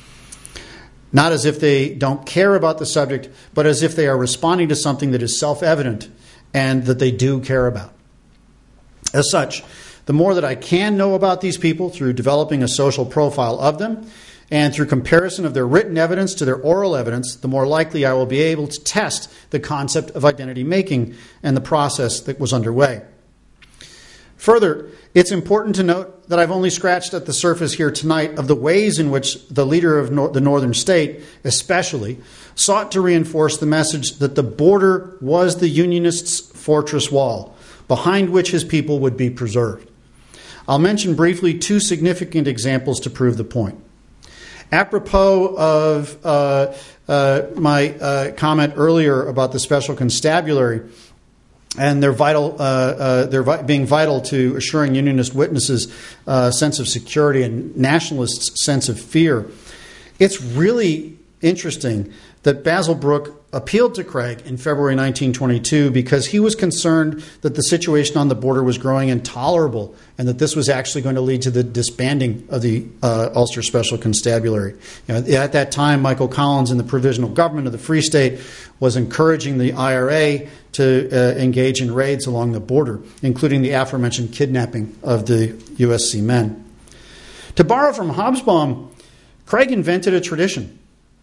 Not as if they don't care about the subject, but as if they are responding to something that is self-evident and that they do care about. As such, the more that I can know about these people through developing a social profile of them and through comparison of their written evidence to their oral evidence, the more likely I will be able to test the concept of identity making and the process that was underway. Further, it's important to note that I've only scratched at the surface here tonight of the ways in which the leader of nor- the northern state, especially, sought to reinforce the message that the border was the Unionists' fortress wall, behind which his people would be preserved. I'll mention briefly two significant examples to prove the point. Apropos of uh, uh, my uh, comment earlier about the Special Constabulary, and they're vital. Uh, uh, they're vi- being vital to assuring Unionist witnesses a uh, sense of security and nationalists' sense of fear. It's really interesting that Basil Brooke appealed to Craig in February nineteen twenty-two because he was concerned that the situation on the border was growing intolerable and that this was actually going to lead to the disbanding of the uh, Ulster Special Constabulary. You know, at that time, Michael Collins in the Provisional Government of the Free State was encouraging the I R A to uh, engage in raids along the border, including the aforementioned kidnapping of the U S C men. To borrow from Hobsbawm, Craig invented a tradition.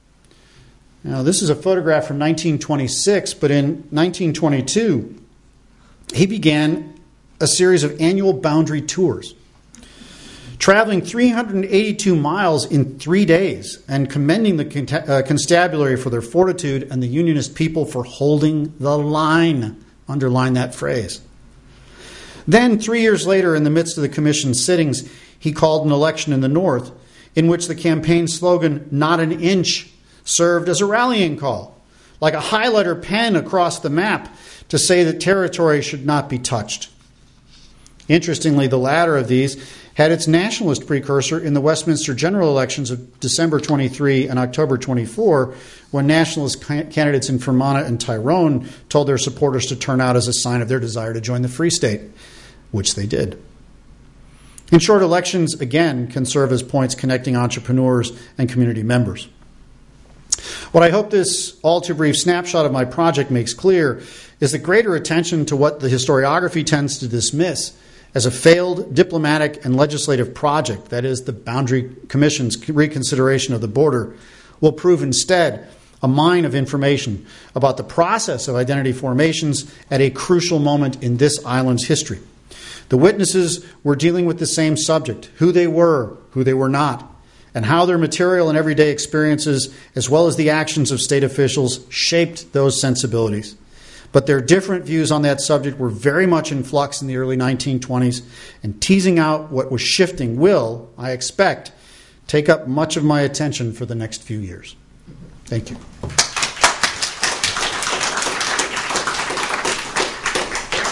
Now, this is a photograph from nineteen twenty-six, but in nineteen twenty-two, he began a series of annual boundary tours, traveling three hundred eighty-two miles in three days and commending the uh, constabulary for their fortitude and the Unionist people for holding the line. Underline that phrase. Then, three years later, in the midst of the Commission's sittings, he called an election in the North in which the campaign slogan, "Not an inch," served as a rallying call, like a highlighter pen across the map to say that territory should not be touched. Interestingly, the latter of these had its nationalist precursor in the Westminster general elections of December twenty-third and October twenty-fourth, when nationalist candidates in Fermanagh and Tyrone told their supporters to turn out as a sign of their desire to join the Free State, which they did. In short, elections, again, can serve as points connecting entrepreneurs and community members. What I hope this all-too-brief snapshot of my project makes clear is that greater attention to what the historiography tends to dismiss as a failed diplomatic and legislative project, that is, the Boundary Commission's reconsideration of the border, will prove instead a mine of information about the process of identity formations at a crucial moment in this island's history. The witnesses were dealing with the same subject, who they were, who they were not, and how their material and everyday experiences, as well as the actions of state officials, shaped those sensibilities. But their different views on that subject were very much in flux in the early nineteen twenties, and teasing out what was shifting will, I expect, take up much of my attention for the next few years. Thank you.